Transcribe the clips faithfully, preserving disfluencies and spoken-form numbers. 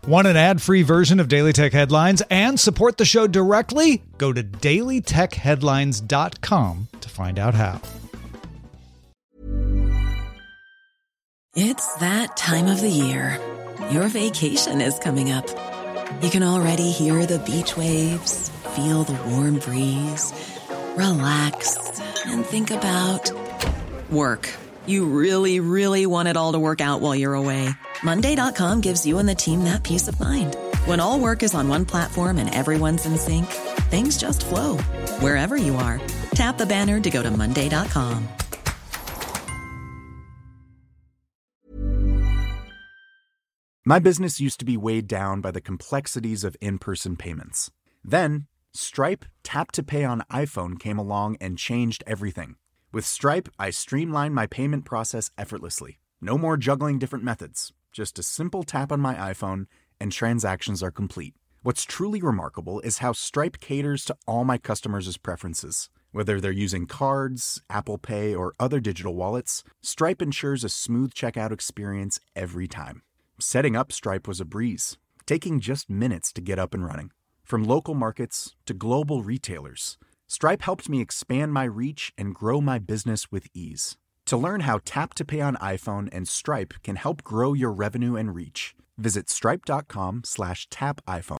Want an ad-free version of Daily Tech Headlines and support the show directly? Go to daily tech headlines dot com to find out how. It's that time of the year. Your vacation is coming up. You can already hear the beach waves, feel the warm breeze, relax, and think about work. You really, really want it all to work out while you're away. Monday dot com gives you and the team that peace of mind. When all work is on one platform and everyone's in sync, things just flow. Wherever you are, tap the banner to go to monday dot com. My business used to be weighed down by the complexities of in-person payments. Then, Stripe Tap to Pay on iPhone came along and changed everything. With Stripe, I streamlined my payment process effortlessly. No more juggling different methods. Just a simple tap on my iPhone and transactions are complete. What's truly remarkable is how Stripe caters to all my customers' preferences. Whether they're using cards, Apple Pay, or other digital wallets, Stripe ensures a smooth checkout experience every time. Setting up Stripe was a breeze, taking just minutes to get up and running. From local markets to global retailers, Stripe helped me expand my reach and grow my business with ease. To learn how Tap to Pay on iPhone and Stripe can help grow your revenue and reach, visit stripe.com slash tap iPhone.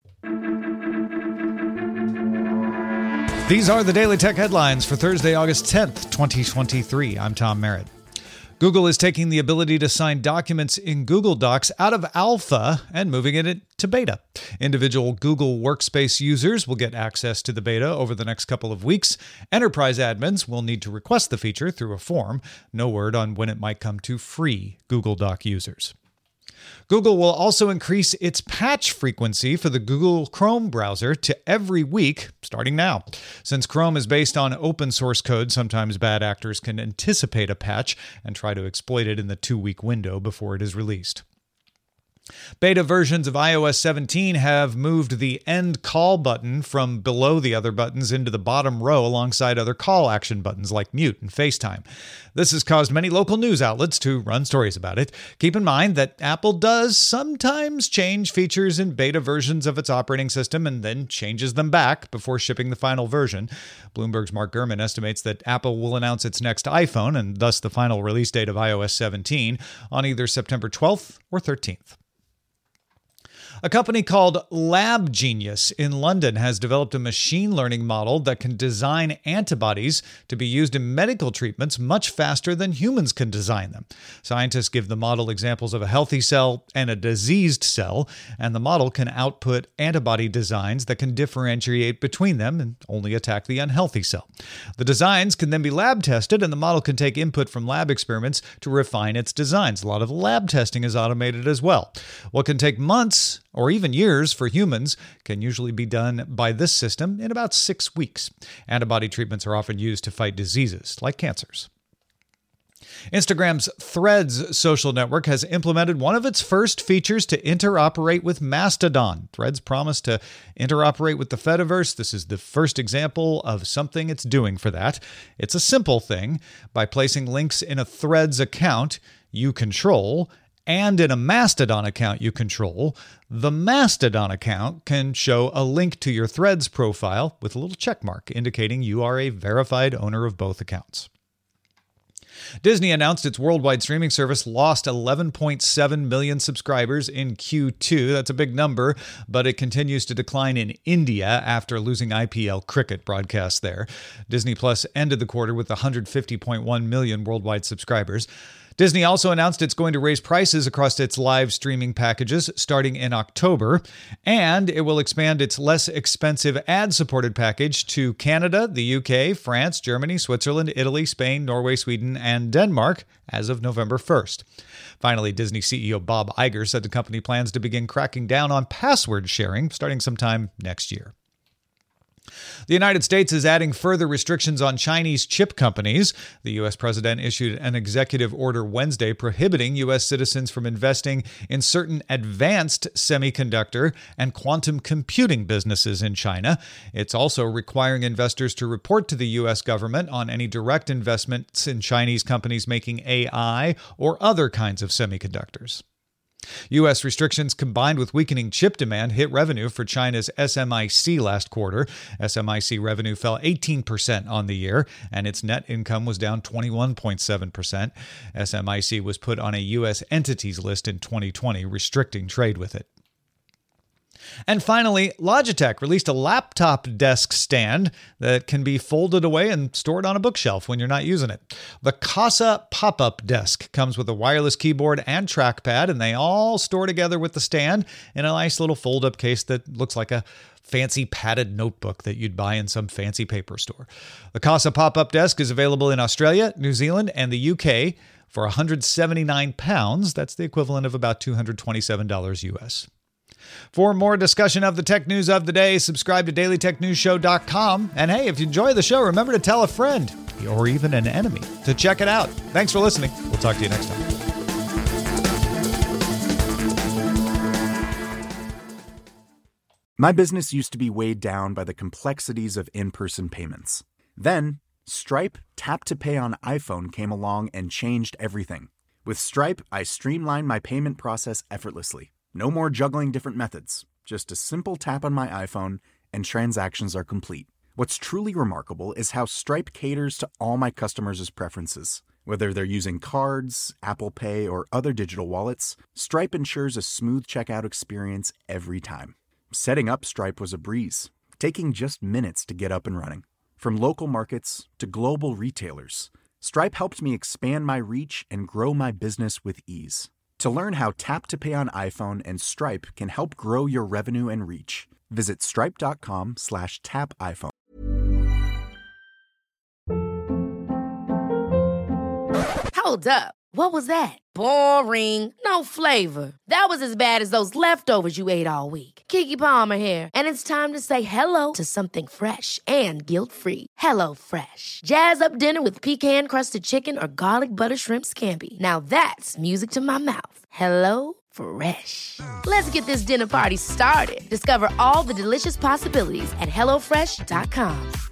These are the Daily Tech Headlines for Thursday, August tenth, twenty twenty-three. I'm Tom Merritt. Google is taking the ability to sign documents in Google Docs out of alpha and moving it to beta. Individual Google Workspace users will get access to the beta over the next couple of weeks. Enterprise admins will need to request the feature through a form. No word on when it might come to free Google Doc users. Google will also increase its patch frequency for the Google Chrome browser to every week, starting now. Since Chrome is based on open source code, sometimes bad actors can anticipate a patch and try to exploit it in the two-week window before it is released. Beta versions of i O S seventeen have moved the end call button from below the other buttons into the bottom row alongside other call action buttons like mute and FaceTime. This has caused many local news outlets to run stories about it. Keep in mind that Apple does sometimes change features in beta versions of its operating system and then changes them back before shipping the final version. Bloomberg's Mark Gurman estimates that Apple will announce its next iPhone, and thus the final release date of i O S seventeen, on either September twelfth or thirteenth. A company called Lab Genius in London has developed a machine learning model that can design antibodies to be used in medical treatments much faster than humans can design them. Scientists give the model examples of a healthy cell and a diseased cell, and the model can output antibody designs that can differentiate between them and only attack the unhealthy cell. The designs can then be lab tested, and the model can take input from lab experiments to refine its designs. A lot of lab testing is automated as well. What can take months or even years for humans can usually be done by this system in about six weeks. Antibody treatments are often used to fight diseases like cancers. Instagram's Threads social network has implemented one of its first features to interoperate with Mastodon. Threads promised to interoperate with the Fediverse. This is the first example of something it's doing for that. It's a simple thing. By placing links in a Threads account you control and in a Mastodon account you control, the Mastodon account can show a link to your Threads profile with a little check mark indicating you are a verified owner of both accounts. Disney announced its worldwide streaming service lost eleven point seven million subscribers in Q two. That's a big number, but it continues to decline in India after losing I P L cricket broadcasts there. Disney Plus ended the quarter with one hundred fifty point one million worldwide subscribers. Disney also announced it's going to raise prices across its live streaming packages starting in October, and it will expand its less expensive ad-supported package to Canada, the U K, France, Germany, Switzerland, Italy, Spain, Norway, Sweden, and Denmark as of November first. Finally, Disney C E O Bob Iger said the company plans to begin cracking down on password sharing starting sometime next year. The United States is adding further restrictions on Chinese chip companies. The U S president issued an executive order Wednesday prohibiting U S citizens from investing in certain advanced semiconductor and quantum computing businesses in China. It's also requiring investors to report to the U S government on any direct investments in Chinese companies making A I or other kinds of semiconductors. U S restrictions combined with weakening chip demand hit revenue for China's S M I C last quarter. S M I C revenue fell eighteen percent on the year, and its net income was down twenty-one point seven percent. S M I C was put on a U S entities list in twenty twenty, restricting trade with it. And finally, Logitech released a laptop desk stand that can be folded away and stored on a bookshelf when you're not using it. The Casa pop-up desk comes with a wireless keyboard and trackpad, and they all store together with the stand in a nice little fold-up case that looks like a fancy padded notebook that you'd buy in some fancy paper store. The Casa pop-up desk is available in Australia, New Zealand, and the U K for one hundred seventy-nine pounds. That's the equivalent of about two hundred twenty-seven dollars U S. For more discussion of the tech news of the day, subscribe to daily tech news show dot com. And hey, if you enjoy the show, remember to tell a friend or even an enemy to check it out. Thanks for listening. We'll talk to you next time. My business used to be weighed down by the complexities of in-person payments. Then, Stripe Tap to Pay on iPhone came along and changed everything. With Stripe, I streamlined my payment process effortlessly. No more juggling different methods. Just a simple tap on my iPhone and transactions are complete. What's truly remarkable is how Stripe caters to all my customers' preferences. Whether they're using cards, Apple Pay, or other digital wallets, Stripe ensures a smooth checkout experience every time. Setting up Stripe was a breeze, taking just minutes to get up and running. From local markets to global retailers, Stripe helped me expand my reach and grow my business with ease. To learn how Tap to Pay on iPhone and Stripe can help grow your revenue and reach, visit stripe.com slash tap iPhone. Hold up. What was that? Boring. No flavor. That was as bad as those leftovers you ate all week. Keke Palmer here. And it's time to say hello to something fresh and guilt-free. Hello Fresh. Jazz up dinner with pecan-crusted chicken or garlic butter shrimp scampi. Now that's music to my mouth. Hello Fresh. Let's get this dinner party started. Discover all the delicious possibilities at hello fresh dot com.